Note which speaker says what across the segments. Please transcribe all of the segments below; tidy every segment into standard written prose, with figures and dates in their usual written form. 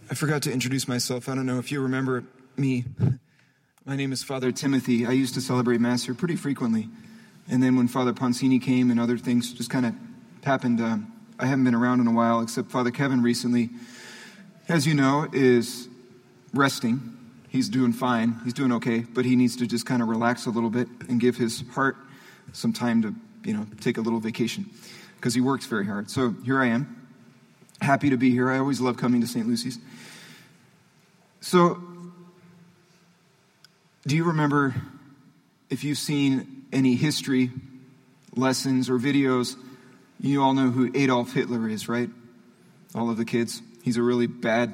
Speaker 1: I forgot to introduce myself. I don't know if you remember me. My name is Father Timothy. I used to celebrate Mass here pretty frequently. And then when Father Poncini came and other things just kind of happened, I haven't been around in a while, except Father Kevin recently, as you know, is resting. He's doing fine. He's doing okay, but he needs to just kind of relax a little bit and give his heart some time to, take a little vacation because he works very hard. So here I am, happy to be here. I always love coming to St. Lucy's. So, do you remember, if you've seen any history lessons or videos, you all know who Adolf Hitler is, right? All of the kids. He's a really bad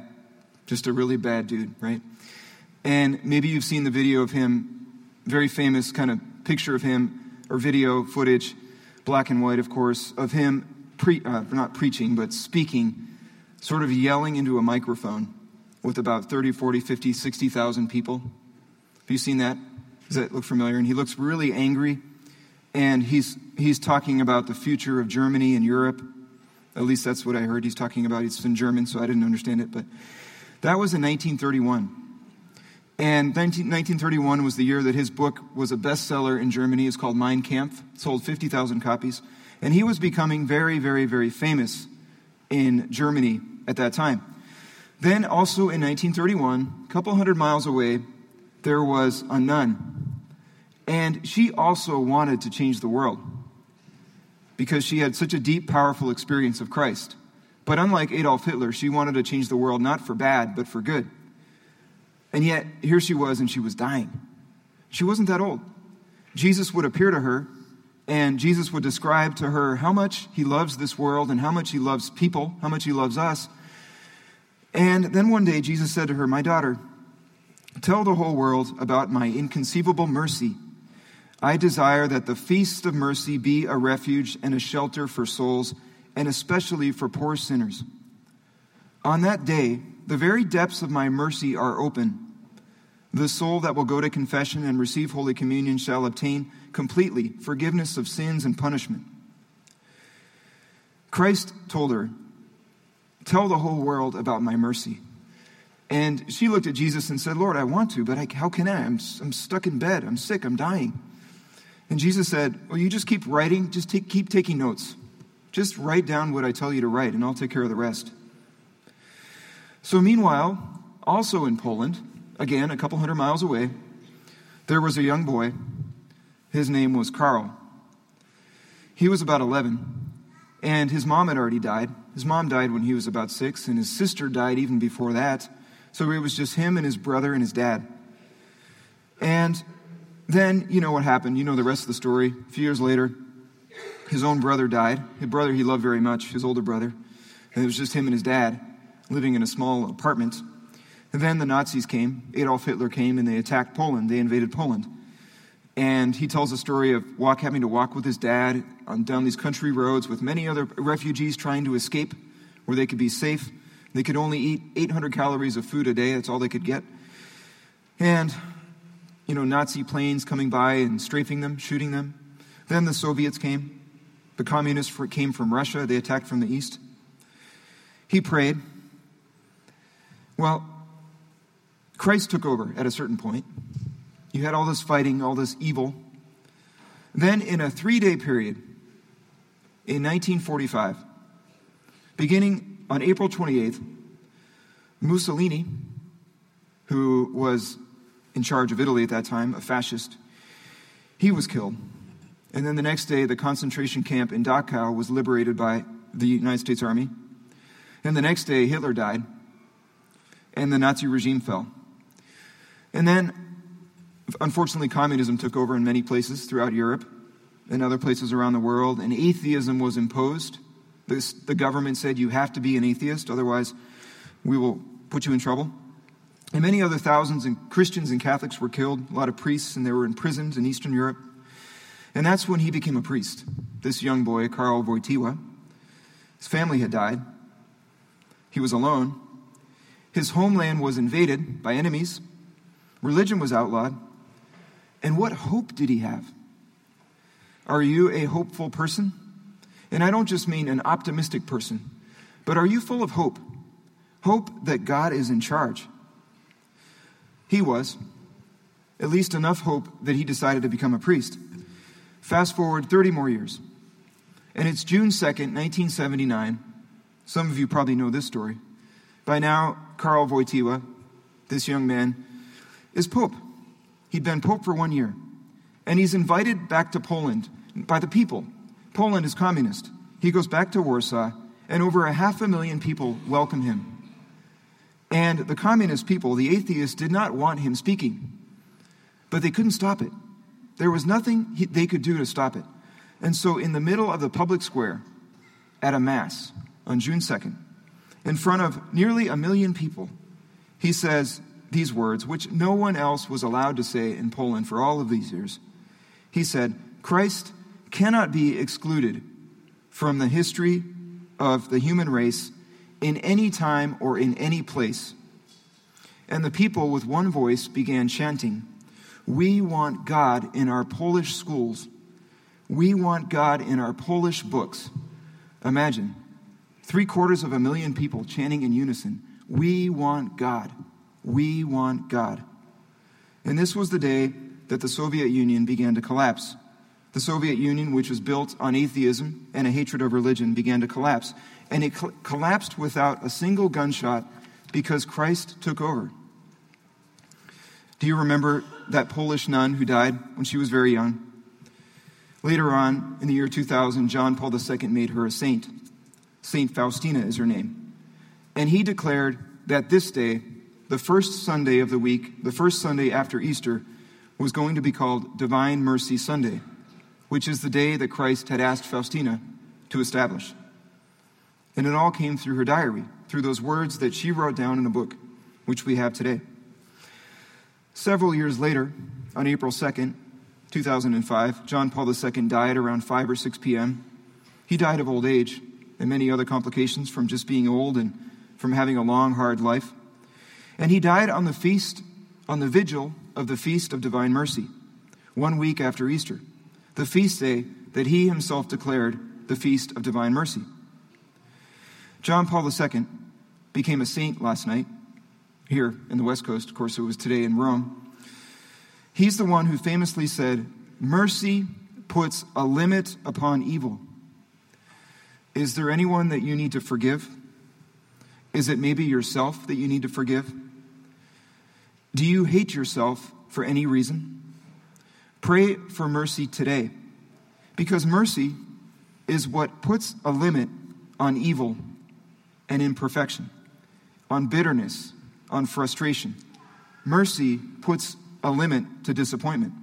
Speaker 1: dude, right? And maybe you've seen the video of him, very famous kind of picture of him, or video footage, black and white, of course, of him, not preaching, but speaking, sort of yelling into a microphone with about 30, 40, 50, 60,000 people. Have you seen that? Does that look familiar? And he looks really angry, and he's talking about the future of Germany and Europe. At least that's what I heard he's talking about. It's in German, so I didn't understand it, but that was in 1931. And 1931 was the year that his book was a bestseller in Germany. It's called Mein Kampf. It sold 50,000 copies. And he was becoming very, very, very famous in Germany at that time. Then also in 1931, a couple hundred miles away, there was a nun. And she also wanted to change the world because she had such a deep, powerful experience of Christ. But unlike Adolf Hitler, she wanted to change the world not for bad, but for good. And yet, here she was, and she was dying. She wasn't that old. Jesus would appear to her, and Jesus would describe to her how much he loves this world and how much he loves people, how much he loves us. And then one day, Jesus said to her, "My daughter, tell the whole world about my inconceivable mercy. I desire that the feast of mercy be a refuge and a shelter for souls, and especially for poor sinners. On that day, the very depths of my mercy are open. The soul that will go to confession and receive Holy Communion shall obtain completely forgiveness of sins and punishment." Christ told her, "Tell the whole world about my mercy." And she looked at Jesus and said, "Lord, I want to, but how can I? I'm stuck in bed. I'm sick. I'm dying." And Jesus said, "Well, you just keep writing. Just keep taking notes. Just write down what I tell you to write, and I'll take care of the rest." So meanwhile, also in Poland, again, a couple hundred miles away, there was a young boy. His name was Karl. He was about 11, and his mom had already died. His mom died when he was about 6, and his sister died even before that. So it was just him and his brother and his dad. And then, you know what happened. You know the rest of the story. A few years later, his own brother died. His brother he loved very much, his older brother. And it was just him and his dad living in a small apartment. And then the Nazis came, Adolf Hitler came, and they attacked Poland. They invaded Poland. And he tells a story of having to walk with his dad down these country roads with many other refugees trying to escape where they could be safe. They could only eat 800 calories of food a day. That's all they could get. And, Nazi planes coming by and strafing them, shooting them. Then the Soviets came. The communists came from Russia. They attacked from the east. He prayed. Well, Christ took over at a certain point. You had all this fighting, all this evil. Then in a 3-day period, in 1945, beginning on April 28th, Mussolini, who was in charge of Italy at that time, a fascist, he was killed. And then the next day, the concentration camp in Dachau was liberated by the United States Army. And the next day, Hitler died, and the Nazi regime fell. And then, unfortunately, communism took over in many places throughout Europe and other places around the world, and atheism was imposed. The government said, you have to be an atheist, otherwise we will put you in trouble. And many other thousands of Christians and Catholics were killed, a lot of priests, and they were imprisoned in Eastern Europe. And that's when he became a priest, this young boy, Karl Wojtyła. His family had died. He was alone. His homeland was invaded by enemies. Religion was outlawed. And what hope did he have? Are you a hopeful person? And I don't just mean an optimistic person, but are you full of hope? Hope that God is in charge. He was. At least enough hope that he decided to become a priest. Fast forward 30 more years. And it's June 2nd, 1979. Some of you probably know this story. By now, Karol Wojtyła, this young man, is Pope. He'd been Pope for 1 year. And he's invited back to Poland by the people. Poland is communist. He goes back to Warsaw, and over 500,000 people welcome him. And the communist people, the atheists, did not want him speaking. But they couldn't stop it. There was nothing they could do to stop it. And so in the middle of the public square, at a mass on June 2nd, in front of nearly 1 million people, he says these words, which no one else was allowed to say in Poland for all of these years. He said, "Christ cannot be excluded from the history of the human race in any time or in any place." And the people with one voice began chanting, "We want God in our Polish schools. We want God in our Polish books." Imagine, 750,000 people chanting in unison, "We want God. We want God." And this was the day that the Soviet Union began to collapse. The Soviet Union, which was built on atheism and a hatred of religion, began to collapse. And it collapsed without a single gunshot because Christ took over. Do you remember that Polish nun who died when she was very young? Later on, in the year 2000, John Paul II made her a saint. Saint Faustina is her name. And he declared that this day, the first Sunday of the week, the first Sunday after Easter, was going to be called Divine Mercy Sunday, which is the day that Christ had asked Faustina to establish. And it all came through her diary, through those words that she wrote down in a book, which we have today. Several years later, on April 2nd, 2005, John Paul II died around 5 or 6 p.m. He died of old age and many other complications from just being old and from having a long, hard life. And he died on the vigil of the Feast of Divine Mercy, 1 week after Easter, the feast day that he himself declared the Feast of Divine Mercy. John Paul II became a saint last night, here in the West Coast. Of course, it was today in Rome. He's the one who famously said, "Mercy puts a limit upon evil." Is there anyone that you need to forgive? Is it maybe yourself that you need to forgive? Do you hate yourself for any reason? Pray for mercy today, because mercy is what puts a limit on evil and imperfection, on bitterness, on frustration. Mercy puts a limit to disappointment.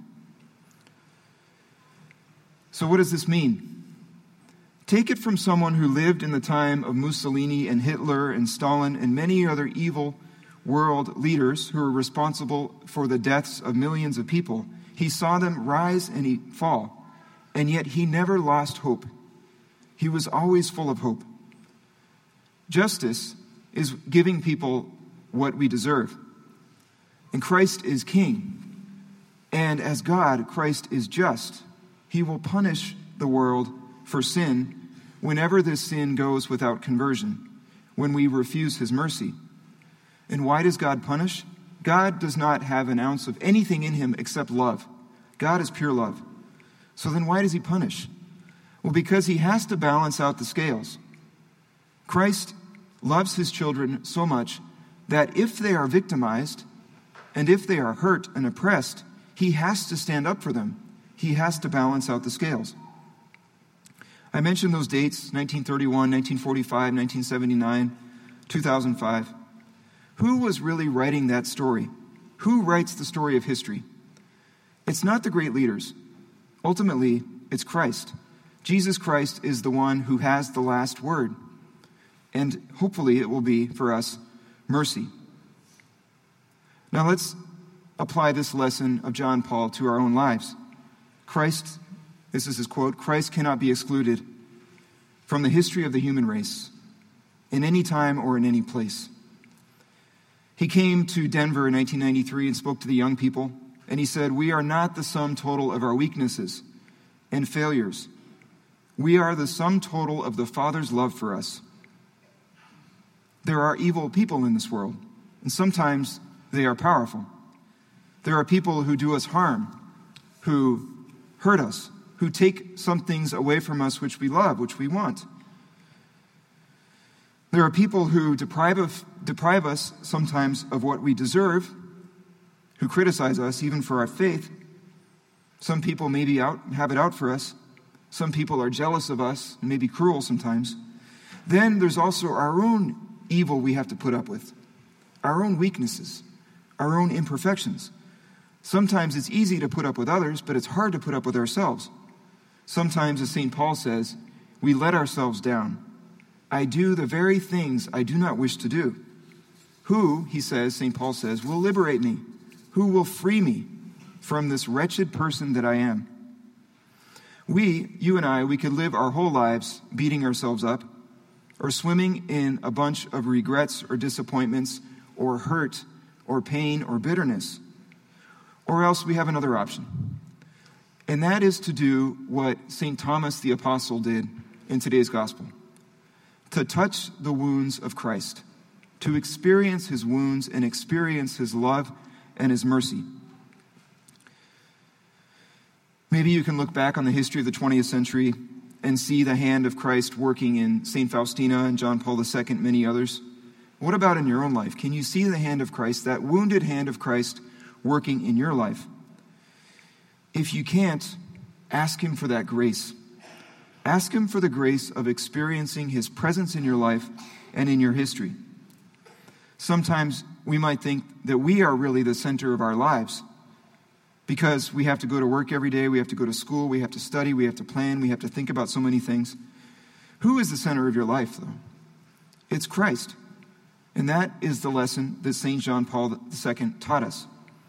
Speaker 1: So what does this mean? Take it from someone who lived in the time of Mussolini and Hitler and Stalin and many other evil world leaders who were responsible for the deaths of millions of people. He saw them rise and fall, and yet he never lost hope. He was always full of hope. Justice is giving people what we deserve. And Christ is king. And as God, Christ is just. He will punish the world for sin whenever this sin goes without conversion, when we refuse his mercy. And why does God punish? God does not have an ounce of anything in him except love. God is pure love. So then why does he punish? Well, because he has to balance out the scales. Christ loves his children so much that if they are victimized and if they are hurt and oppressed, he has to stand up for them. He has to balance out the scales. I mentioned those dates, 1931, 1945, 1979, 2005. Who was really writing that story? Who writes the story of history? It's not the great leaders. Ultimately, it's Christ. Jesus Christ is the one who has the last word. And hopefully it will be, for us, mercy. Now let's apply this lesson of John Paul to our own lives. Christ, this is his quote, "Christ cannot be excluded from the history of the human race in any time or in any place." He came to Denver in 1993 and spoke to the young people, and he said, "We are not the sum total of our weaknesses and failures. We are the sum total of the Father's love for us." There are evil people in this world, and sometimes they are powerful. There are people who do us harm, who hurt us, who take some things away from us which we love, which we want. There are people who deprive us sometimes of what we deserve, who criticize us even for our faith. Some people maybe have it out for us. Some people are jealous of us and maybe cruel sometimes. Then there's also our own evil we have to put up with, our own weaknesses, our own imperfections. Sometimes it's easy to put up with others, but it's hard to put up with ourselves. Sometimes, as St. Paul says, we let ourselves down. I do the very things I do not wish to do. Who, he says, St. Paul says, will liberate me? Who will free me from this wretched person that I am? You and I, we could live our whole lives beating ourselves up or swimming in a bunch of regrets or disappointments or hurt or pain or bitterness. Or else we have another option. And that is to do what St. Thomas the Apostle did in today's gospel. To touch the wounds of Christ. To experience his wounds and experience his love and his mercy. Maybe you can look back on the history of the 20th century and see the hand of Christ working in St. Faustina and John Paul II, many others. What about in your own life? Can you see the hand of Christ, that wounded hand of Christ, working in your life? If you can't, ask him for that grace. Ask him for the grace of experiencing his presence in your life and in your history. Sometimes we might think that we are really the center of our lives because we have to go to work every day, we have to go to school, we have to study, we have to plan, we have to think about so many things. Who is the center of your life, though? It's Christ. And that is the lesson that St. John Paul II taught us.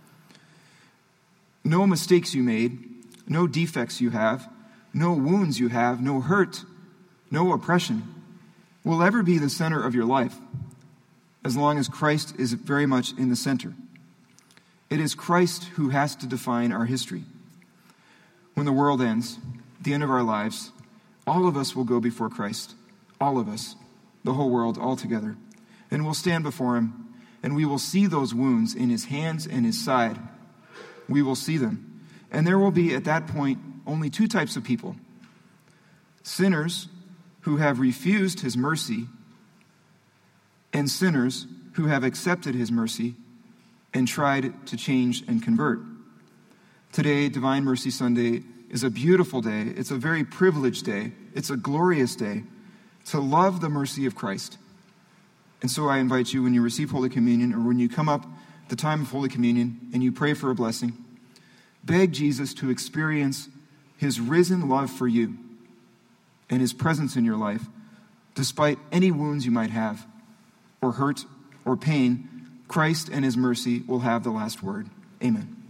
Speaker 1: No mistakes you made, no defects you have, no wounds you have, no hurt, no oppression will ever be the center of your life as long as Christ is very much in the center. It is Christ who has to define our history. When the world ends, the end of our lives, all of us will go before Christ. All of us, the whole world, all together. And we'll stand before him, and we will see those wounds in his hands and his side. We will see them. And there will be, at that point, only two types of people. Sinners who have refused his mercy, and sinners who have accepted his mercy and tried to change and convert. Today, Divine Mercy Sunday, is a beautiful day. It's a very privileged day. It's a glorious day to love the mercy of Christ. And so I invite you, when you receive Holy Communion or when you come up at the time of Holy Communion and you pray for a blessing, beg Jesus to experience his risen love for you and his presence in your life, despite any wounds you might have, or hurt, or pain. Christ and his mercy will have the last word. Amen.